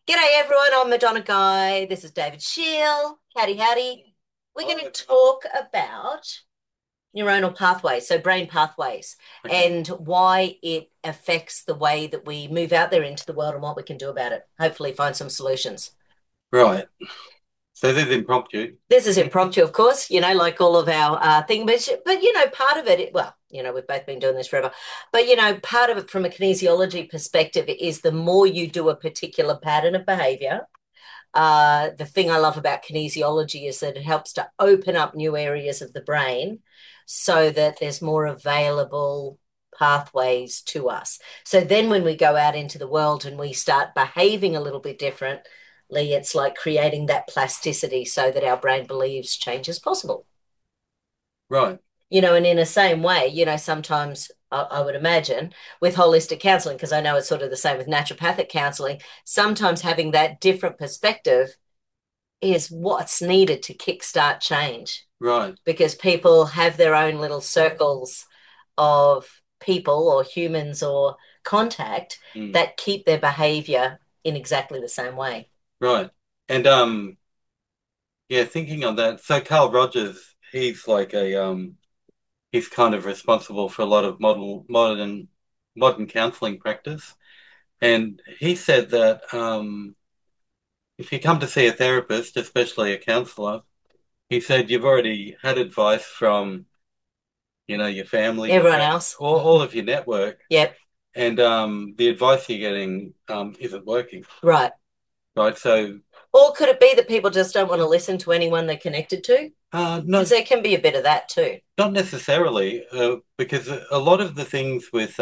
G'day everyone, I'm Madonna Guy. This is David Shield. Howdy, howdy. We're going to talk about neuronal pathways, so brain pathways, and why it affects the way that we move out there into the world and what we can do about it. Hopefully, find some solutions. Right. So this is impromptu. This is impromptu, of course, like all of our thing, but part of it, well, we've both been doing this forever, but part of it from a kinesiology perspective is the more you do a particular pattern of behavior. The thing I love about kinesiology is that it helps to open up new areas of the brain so that there's more available pathways to us. So then when we go out into the world and we start behaving a little bit differently, it's like creating that plasticity so that our brain believes change is possible. Right. And in the same way, sometimes I would imagine with holistic counseling, because I know it's sort of the same with naturopathic counseling, sometimes having that different perspective is what's needed to kickstart change Right. because people have their own little circles of people or humans or contact Mm. that keep their behavior in exactly the same way. Right. And yeah, thinking on that. So Carl Rogers, he's like he's kind of responsible for a lot of modern counseling practice. And he said that if you come to see a therapist, especially a counselor, he said you've already had advice from, your family, your Everyone friends, else. all of your network, Yep. and the advice you're getting isn't working. Right. Right. So Or could it be that people just don't want to listen to anyone they're connected to? Because not there can be a bit of that too. not necessarily, because a lot of the things with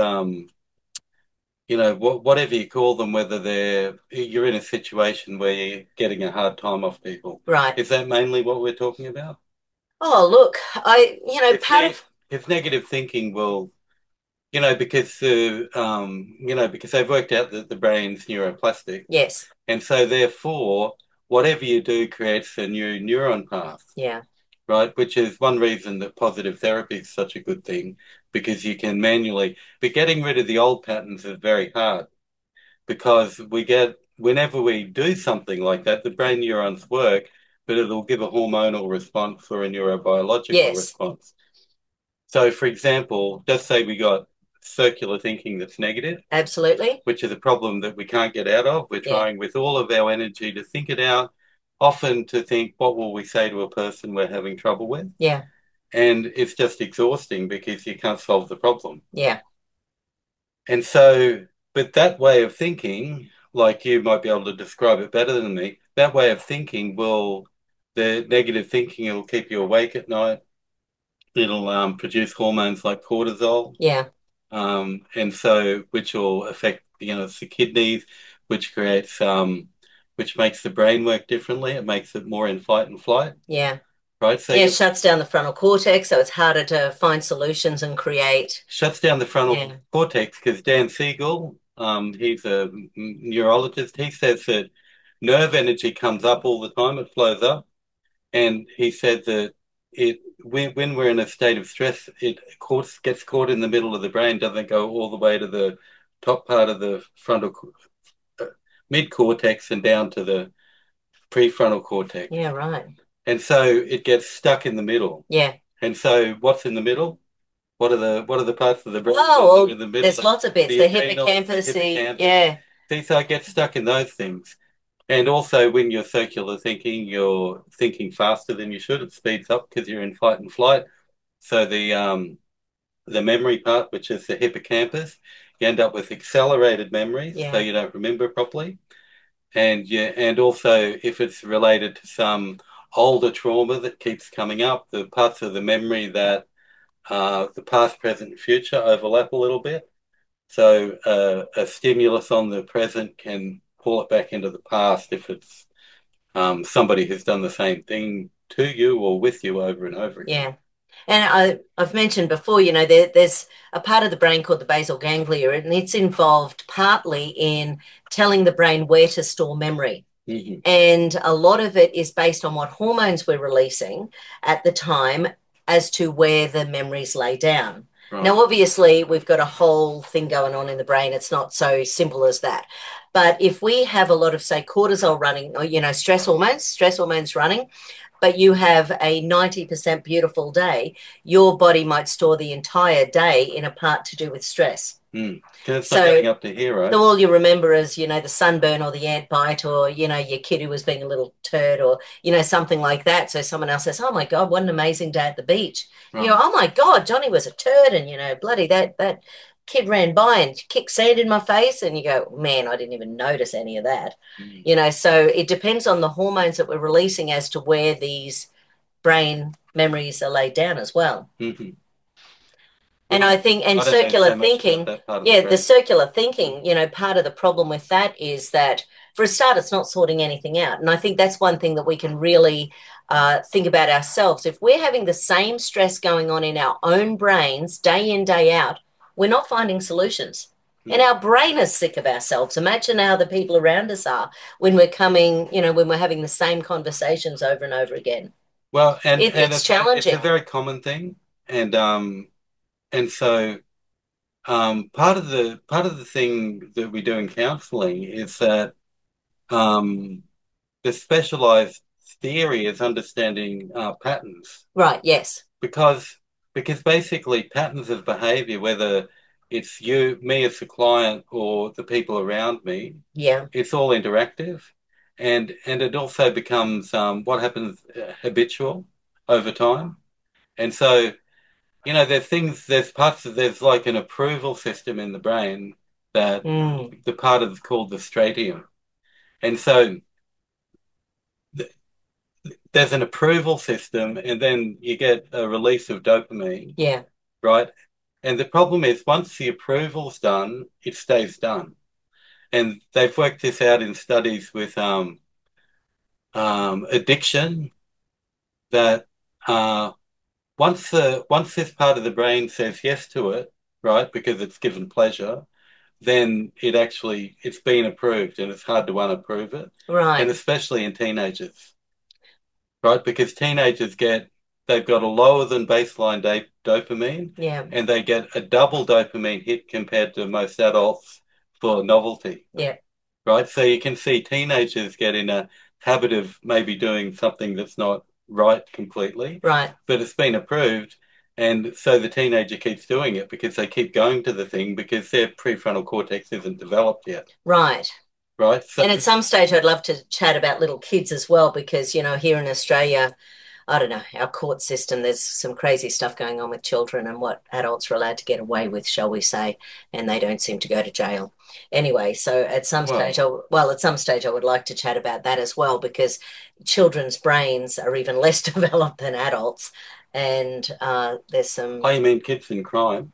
whatever you call them, whether you're in a situation where you're getting a hard time off people. Right. Is that mainly what we're talking about? Oh, look, If part ne of, if negative thinking will, because they've worked out that the brain's neuroplastic, yes. and so therefore, whatever you do creates a new neuron path. Yeah. Right? Which is one reason that positive therapy is such a good thing because you can manually, but getting rid of the old patterns is very hard because whenever we do something like that, the brain neurons work, but it'll give a hormonal response or a neurobiological Yes. response. So, for example, just say we got circular thinking that's negative, Absolutely. which is a problem that we can't get out of. We're Yeah. trying with all of our energy to think it out, often to think, what will we say to a person we're having trouble with? Yeah. And it's just exhausting because you can't solve the problem. Yeah. And so, but that way of thinking, like you might be able to describe it better than me, that way of thinking the negative thinking will keep you awake at night. It'll produce hormones like cortisol, Yeah. and so which will affect, the kidneys, which creates, which makes the brain work differently. It makes it more in fight and flight, Yeah. right? So Yeah. It you shuts down the frontal cortex, so it's harder to find solutions and create. shuts down the frontal Yeah. cortex because Dan Siegel, he's a neurologist. He says that nerve energy comes up all the time; it flows up, and he said that when we're in a state of stress, it gets caught in the middle of the brain, doesn't go all the way to the top part of the uh, mid cortex and down to the prefrontal cortex, Yeah. Right. and so it gets stuck in the middle. Yeah. And so, what's in the middle? What are the parts of the brain that Oh, are well, in the middle? there's lots of bits. The The adrenals, the hippocampus, hippocampus. yeah. See, so I get stuck in those things. And also, when you're circular thinking, you're thinking faster than you should. It speeds up because you're in fight and flight. So the memory part, which is the hippocampus, you end up with accelerated memories, so Yeah. you don't remember properly. And also if it's related to some older trauma that keeps coming up, the parts of the memory that the past, present, and future overlap a little bit. So a stimulus on the present can pull it back into the past if it's somebody who's done the same thing to you or with you over and over again. Yeah. And I've mentioned before, there's a part of the brain called the basal ganglia, and it's involved partly in telling the brain where to store memory. Mhm. And a lot of it is based on what hormones we're releasing at the time as to where the memories lay down. Right. Now, obviously, we've got a whole thing going on in the brain. It's not so simple as that. But if we have a lot of, say, cortisol running, or, stress hormones running, but you have a 90% beautiful day, your body might store the entire day in a part to do with stress. Mm. Because it's not So getting up to here, right? so all you remember is, the sunburn or the ant bite or, your kid who was being a little turd or, something like that. So someone else says, oh my God, what an amazing day at the beach. You go, Right. oh my God, Johnny was a turd and, bloody that kid ran by and kicked sand in my face. And you go, man, I didn't even notice any of that. Mm. So it depends on the hormones that we're releasing as to where these brain memories are laid down as well. Hmm. And I Right. think, and I don't know circular so much about thinking, that part of the yeah, the brain. circular thinking, part of the problem with that is that for a start, it's not sorting anything out. And I think that's one thing that we can really think about ourselves. If we're having the same stress going on in our own brains day in, day out, we're not finding solutions. And Mm. our brain is sick of ourselves. Imagine how the people around us are when we're coming, when we're having the same conversations over and over again. Well, and It's it's a challenging. very common thing, and so part of the thing that we do in counseling is that um, the specialized theory is understanding patterns Right. Yes. because because basically patterns of behavior, whether it's me as the client or the people around me, Yeah. it's all interactive, and it also becomes what happens habitual over time, and so. There's like an approval system in the brain that Mm. the part of called the stratium. And so th there's an approval system, and then you get a release of dopamine, Yeah. right? And the problem is once the approval's done, it stays done. And they've worked this out in studies with addiction that uh, once this part of the brain says yes to it, right, because it's given pleasure, then it's been approved and it's hard to unapprove it. And Right. especially in teenagers, right? Because they've got a lower than baseline dopamine Yeah. and they get a double dopamine hit compared to most adults for novelty, Yeah. right? So you can see teenagers get in a habit of maybe doing something that's not right completely, Right. but it's been approved. And so the teenager keeps doing it because they keep going to the thing because their prefrontal cortex isn't developed yet, Right. right? So, And at some stage, I'd love to chat about little kids as well, because, here in Australia, I don't know, our court system, there's some crazy stuff going on with children and what adults are allowed to get away with, shall we say, and they don't seem to go to jail. Anyway, so well, at some stage, I would like to chat about that as well, because children's brains are even less developed than adults. And there's some. I mean kids in crime.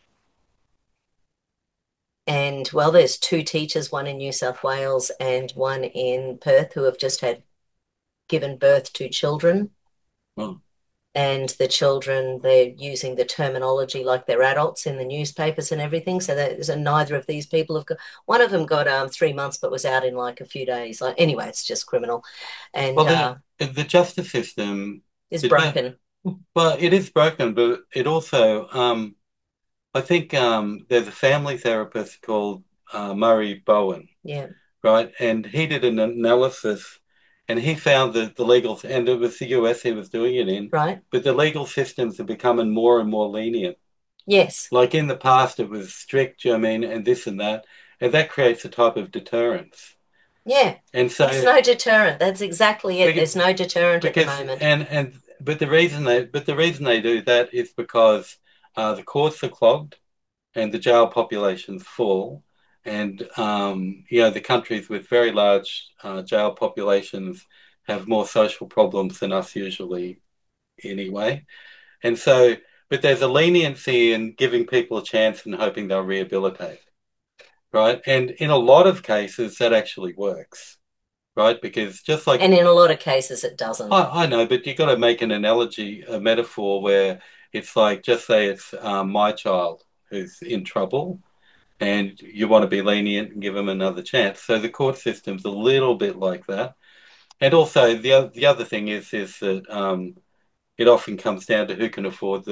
And well, there's two teachers, one in New South Wales and one in Perth, who have just had given birth to children. Well, And the children, they're using the terminology like they're adults in the newspapers and everything. So neither of these people have got. One of them got 3 months, but was out in like a few days. Like anyway, it's just criminal, and well, the justice system, is the ju broken. well, it is broken, but it also, I think there's a family therapist called Murray Bowen, Yeah. right? And he did an analysis and he found that and it was the US he was doing it in, Right. but the legal systems are becoming more and more lenient. Yes. Like in the past, it was strict, I mean, and this and that creates a type of deterrence. Yeah. And There's so, no deterrent. That's exactly it. beca- There's no deterrent at the because, moment. but the reason they do that is because the courts are clogged and the jail population's full, and the countries with very large jail populations have more social problems than us usually anyway. And so, but there's a leniency in giving people a chance and hoping they'll rehabilitate, right? And in a lot of cases, that actually works, right? Because just like And in a lot of cases, it doesn't. I know, but you got to make an analogy, a metaphor where it's like, just say it's my child who's in trouble and you want to be lenient and give them another chance. So the court system's a little bit like that. And also the other thing is that it often comes down to who can afford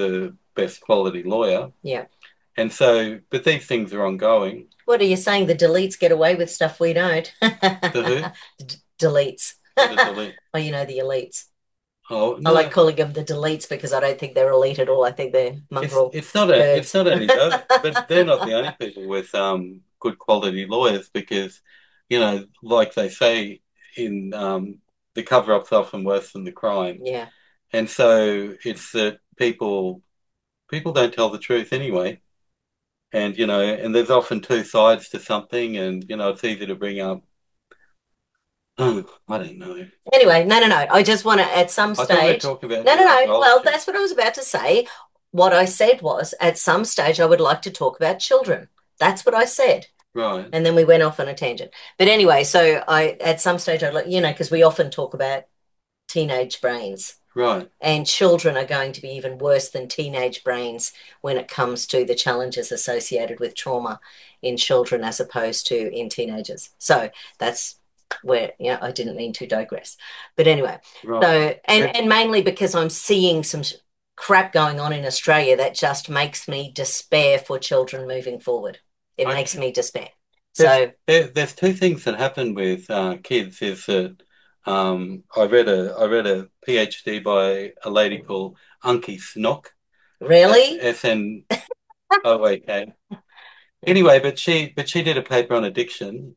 best quality lawyer. Yeah. And so, but these things are ongoing. What are you saying? The deletes get away with stuff we don't. The who? Deletes. Or the delete? Well, the elites. Oh I like no, calling them the deletes because I don't think they're elite at all. I think they're mongrel it's turds. not only those, but they're not the only people with good quality lawyers because, like they say in the cover-up's often worse than the crime. Yeah. And so it's that people don't tell the truth anyway. And and there's often two sides to something, and it's easy to bring up. Oh, I don't know. Anyway, no, no, no. I just want to, at some I thought we were stage, talking about no, no, no. Well, neurobiology. that's what I was about to say. What I said was, at some stage, I would like to talk about children. That's what I said. Right, And then we went off on a tangent. But anyway, so at some stage, I'd like, because we often talk about teenage brains. right. And children are going to be even worse than teenage brains when it comes to the challenges associated with trauma in children as opposed to in teenagers. So that's where, I didn't mean to digress. But anyway, Right. so, It, and mainly because I'm seeing some crap going on in Australia that just makes me despair for children moving forward. It I, makes me despair. there's, So, there's two things that happen with kids is that I read a PhD by a lady called Anki Snook, really? SNOAK. Anyway, but she did a paper on addiction,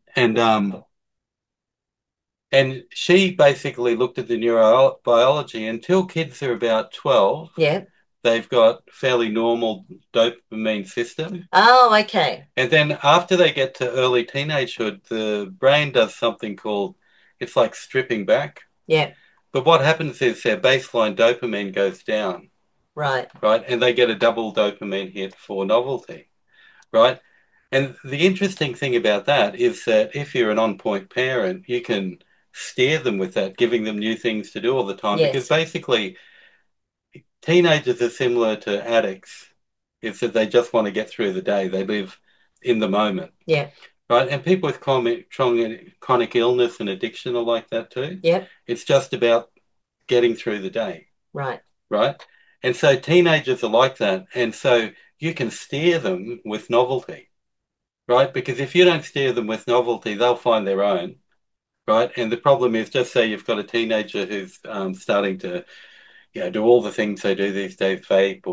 and she basically looked at the neurobiology until kids are about 12. Yeah. They've got fairly normal dopamine system. Oh, okay. And then after they get to early teenagehood, the brain does something called, it's like stripping back. Yeah. But what happens is their baseline dopamine goes down, Right. right? And they get a double dopamine hit for novelty, right? And the interesting thing about that is that if you're an on-point parent, you can steer them with that, giving them new things to do all the time. Because Yes. basically, teenagers are similar to addicts, is that they just want to get through the day. They live in the moment, Yeah. right? And people with chronic illness and addiction are like that too. Yep. It's just about getting through the day, Right. right? And so teenagers are like that. And so you can steer them with novelty, right? Because if you don't steer them with novelty, they'll find their own, right? And the problem is, just say you've got a teenager who's starting to, do all the things they do these days, vape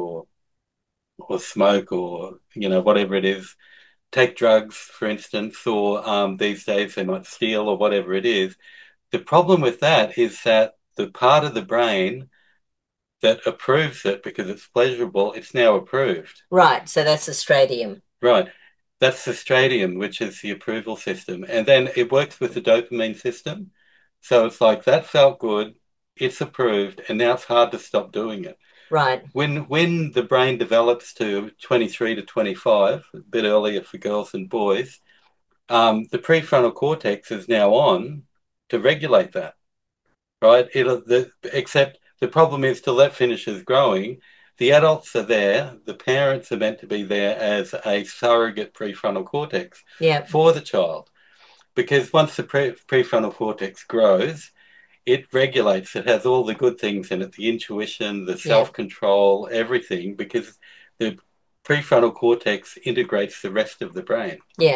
or smoke or whatever it is, take drugs, for instance, or these days they might steal or whatever it is. The problem with that is that the part of the brain that approves it because it's pleasurable, it's now approved. Right. So that's the stradium. Right. That's the stradium, which is the approval system. And then it works with the dopamine system. So it's like that felt good, it's approved, and now it's hard to stop doing it. Right. When the brain develops to 23 to 25, a bit earlier for girls and boys, the prefrontal cortex is now on to regulate that, right? Except the problem is till that finishes growing, the adults are there, the parents are meant to be there as a surrogate prefrontal cortex Yeah. for the child. Because once the prefrontal cortex grows, it regulates, it has all the good things in it, the intuition, the Yeah. self-control, everything, because the prefrontal cortex integrates the rest of the brain. Yeah.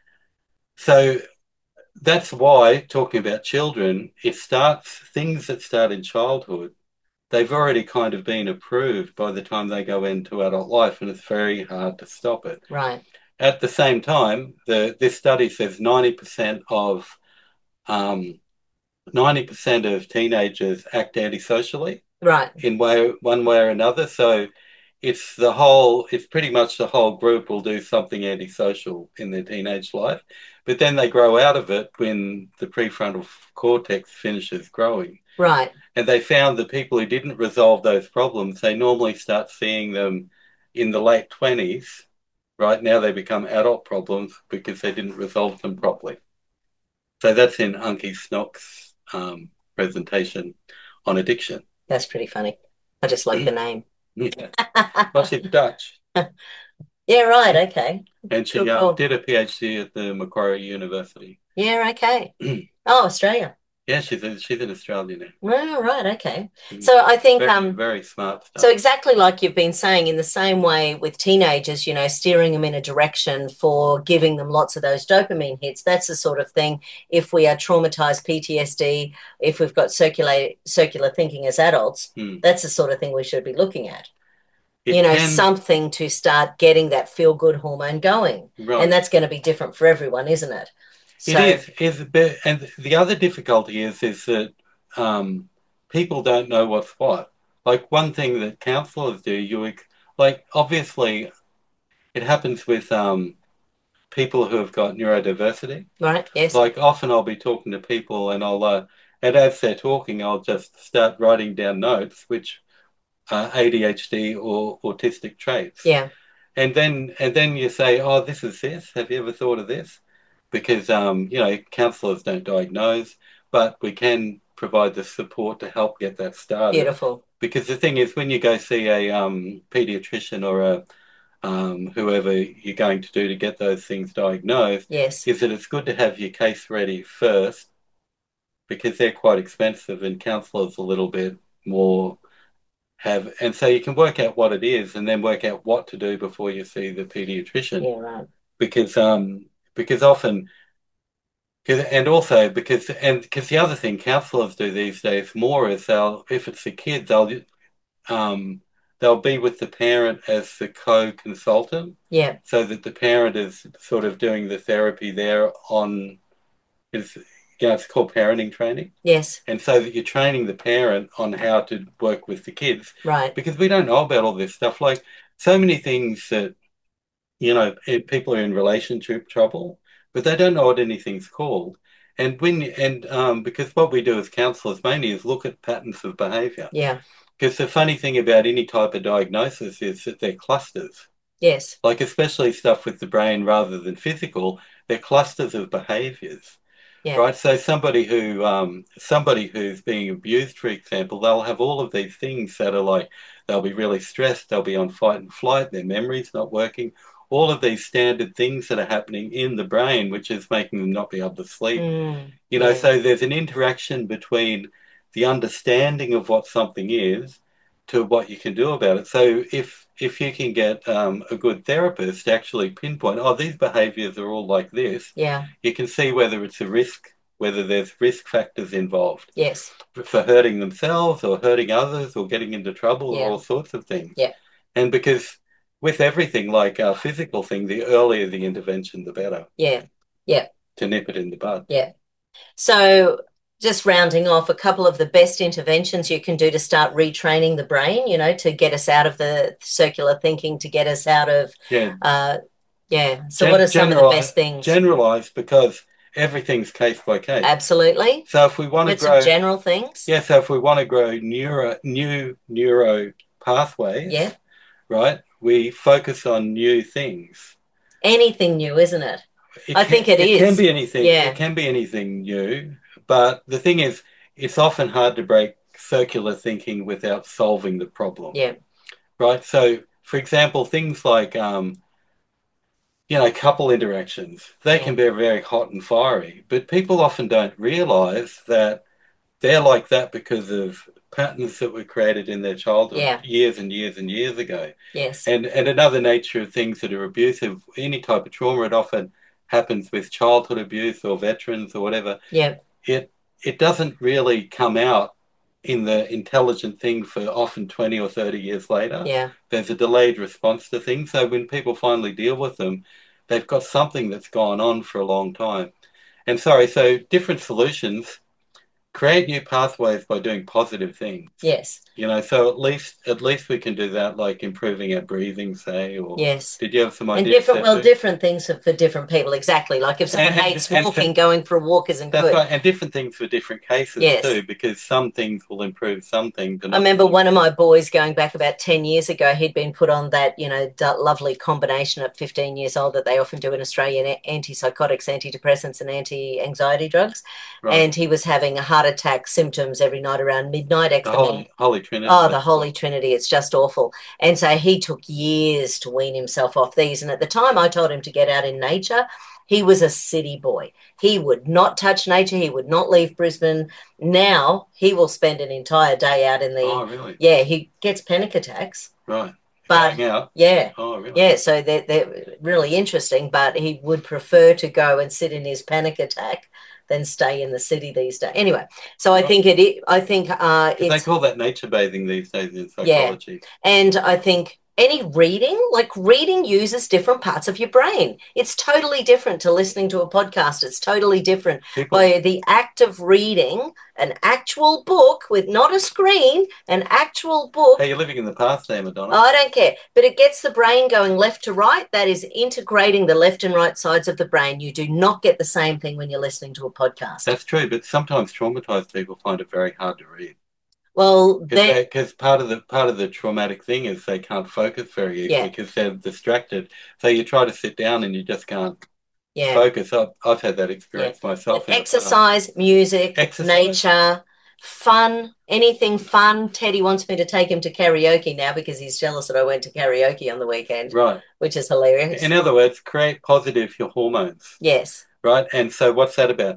So that's why talking about children, it starts things that start in childhood. They've already kind of been approved by the time they go into adult life, and it's very hard to stop it. Right. At the same time, this study says 90% of teenagers act antisocially Right. in one way or another. So it's pretty much the whole group will do something antisocial in their teenage life, but then they grow out of it when the prefrontal cortex finishes growing. Right. And they found that people who didn't resolve those problems, they normally start seeing them in the late 20s. Right now, they become adult problems because they didn't resolve them properly. So that's in Anki Snook's presentation on addiction. That's pretty funny. I just like the name. Yeah. Well, she's Dutch, Yeah, right. Okay. and she Cool, cool. did a PhD at the Macquarie University. Yeah, okay. Oh, Australia. Yeah, she's in Australia now. Oh, right, okay. Mm. So I think Very, very smart so stuff. exactly like you've been saying, in the same way with teenagers, steering them in a direction for giving them lots of those dopamine hits. That's the sort of thing. If we are traumatized, PTSD, if we've got circular thinking as adults, Mm. that's the sort of thing we should be looking at. It can, Something to start getting that feel good hormone going. And right. that's going to be different for everyone, isn't it? It So, is a bit, and the other difficulty is that people don't know what's what. Like one thing that counselors do, like obviously it happens with people who have got neurodiversity. right, yes, Like often I'll be talking to people and as they're talking, I'll just start writing down notes, which are ADHD or autistic traits. yeah, And then you say, oh, this is this. Have you ever thought of this? Because counselors don't diagnose, but we can provide the support to help get that started. beautiful. Because the thing is, when you go see a pediatrician or a whoever you're going to do to get those things diagnosed, Yes, is that it's good to have your case ready first because they're quite expensive and counselors a little bit more have, and so you can work out what it is and then work out what to do before you see the pediatrician yeah, right. because often and also because the other thing counselors do these days more is if it's a kid um they'll be with the parent as the co-consultant Yeah, so that the parent is sort of doing the therapy there on is it's called parenting training. yes, And so that you're training the parent on how to work with the kids right. because we don't know about all this stuff. Like so many things that, people are in relationship trouble, but they don't know what anything's called. Because what we do as counselors mainly is look at patterns of behavior. Yeah, Because the funny thing about any type of diagnosis is that they're clusters. yes, Like especially stuff with the brain rather than physical, they're clusters of behaviors. yeah, Right, so somebody who's being abused, for example, they'll have all of these things that are like they'll be really stressed, they'll be on fight and flight, their memory's not working, all of these standard things that are happening in the brain, which is making them not be able to sleep. yeah, So there's an interaction between the understanding of what something is to what you can do about it. So if you can get a good therapist to actually pinpoint, oh, these behaviors are all like this, yeah, you can see whether it's a risk, whether there's risk factors involved yes, for hurting themselves or hurting others or getting into trouble or yeah, all sorts of things. yeah, And because with everything like our physical thing, the earlier the intervention, the better yeah, yeah, to nip it in the bud. yeah. So, just rounding off, a couple of the best interventions you can do to start retraining the brain, to get us out of the circular thinking, to get us out of, Yeah, uh, yeah. So, what are some of the best things? generalized because everything's case by case. Absolutely. So if we want to But some grow, general things. yeah, so if we want to grow new neuro pathways, Yeah. right, we focus on new things. Anything new, isn't it? I think it It can is. be anything. It Yeah. can be anything new, but the thing is, it's often hard to break circular thinking without solving the problem, Yeah. right? So, for example, things like couple interactions, they Yeah. can be very hot and fiery, but people often don't realize that they're like that because of patterns that were created in their childhood Yeah. years and years and years ago. Yes. And another nature of things that are abusive, any type of trauma, it often happens with childhood abuse or veterans or whatever. Yeah. It it doesn't really come out in the intelligent thing for often 20 or 30 years later. Yeah. There's a delayed response to things. So when people finally deal with them, they've got something that's gone on for a long time. And sorry, so different solutions create new pathways by doing positive things. Yes. So at least we can do that, like improving our breathing, say, or Yes. did you have some And ideas there too? different things for different people. Exactly. Like if someone hates And walking, going for a walk isn't that's good. right, and different things for different cases Yes. too, because some things will improve some things and I not remember some. one of my boys going back about 10 years ago, he'd been put on that, lovely combination at 15 years old that they often do in Australia, antipsychotics, antidepressants, and anti-anxiety drugs. Right. And he was having a heart attack symptoms every night around midnight, The exponential. Holy Trinity, Oh, the that's Holy right. Trinity. It's just awful. And so he took years to wean himself off these. And at the time, I told him to get out in nature. He was a city boy. He would not touch nature. He would not leave Brisbane. Now he will spend an entire day out in Oh, the, really? yeah, he gets panic attacks. Right. But Going out. yeah, Oh, really? yeah, so they're really interesting, but he would prefer to go and sit in his panic attack than stay in the city these days. Anyway, so I Right. think I think They it's call that nature bathing these days in yeah. psychology. And I think any reading, like reading uses different parts of your brain. It's totally different to listening to a podcast. It's totally different. People, By the act of reading an actual book with not a screen, an actual book. hey, you're living in the past there, Madonna. I don't care, but it gets the brain going left to right. That is integrating the left and right sides of the brain. You do not get the same thing when you're listening to a podcast. That's true, but sometimes traumatized people find it very hard to read. Well, because part of the traumatic thing is they can't focus very easily because they're distracted. So you try to sit down and you just can't focus. I've had that experience myself. Exercise, music, nature, fun, anything fun. Teddy wants me to take him to karaoke now because he's jealous that I went to karaoke on the weekend. Right. Which is hilarious. In other words, create positive hormones. Yes. Right. And so what's that about?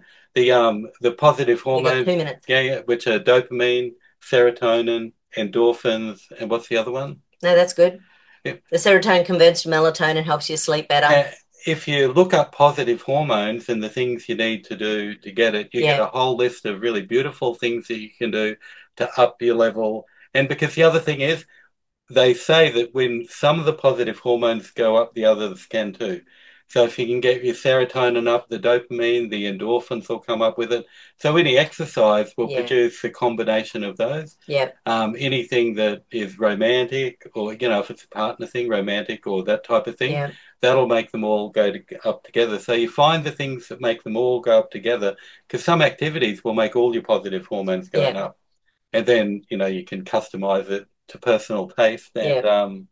The positive hormones. You got 2 minutes. Yeah, which are dopamine, serotonin, endorphins, and what's the other one? No, that's good. Yep. The serotonin converts to melatonin, helps you sleep better. If you look up positive hormones and the things you need to do to get it, you get a whole list of really beautiful things that you can do to up your level. And because the other thing is, they say that when some of the positive hormones go up, the others can too. So if you can get your serotonin up, the dopamine, the endorphins will come up with it. So any exercise will produce a combination of those. Yeah. Anything that is romantic, or if it's a partner thing, romantic or that type of thing, that'll make them all go up together. So you find the things that make them all go up together, because some activities will make all your positive hormones going up, and then you can customize it to personal taste. And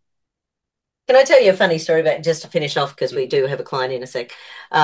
can I tell you a funny story about, just to finish off, because we do have a client in a sec,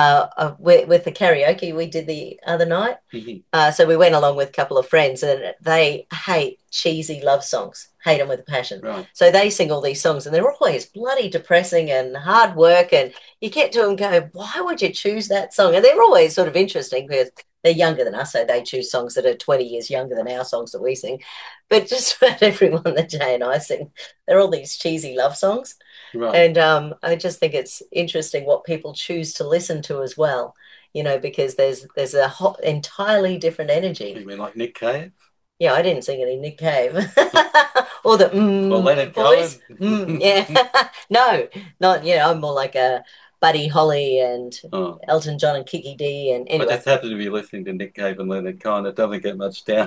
with the karaoke we did the other night. So we went along with a couple of friends, and they hate cheesy love songs, hate them with a passion. Right. So they sing all these songs, and they're always bloody depressing and hard work, and you get to them and go, why would you choose that song? And they're always sort of interesting because they're younger than us, so they choose songs that are 20 years younger than our songs that we sing. But just about everyone that Jay and I sing, they're all these cheesy love songs. Right. And I just think it's interesting what people choose to listen to as well, because there's a entirely different energy. You mean like Nick Cave? Yeah, I didn't sing any Nick Cave. Or the well, let it voice. Yeah. No, not, I'm more like a Buddy Holly and Elton John and Kiki D. And anyway. I just happen to be listening to Nick Cave and Leonard Cohen. It doesn't get much down.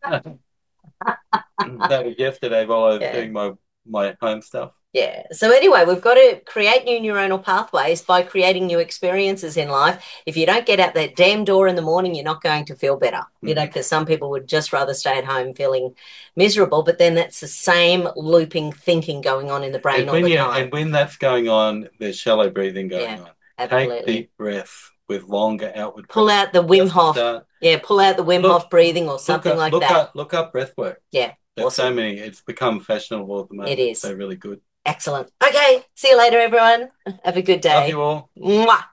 That was yesterday while I was doing my home stuff. Yeah. So anyway, we've got to create new neuronal pathways by creating new experiences in life. If you don't get out that damn door in the morning, you're not going to feel better, because some people would just rather stay at home feeling miserable, but then that's the same looping thinking going on in the brain all the time. And when that's going on, there's shallow breathing going on. Absolutely. Take deep breaths with longer outward breaths. Pull out the Wim Hof. Pull out the Wim Hof breathing or something like that. Look up breath work. Yeah. There's awesome. So many. It's become fashionable at the moment. It is. They're really good. Excellent. Okay. See you later, everyone. Have a good day. Love you all. Mwah.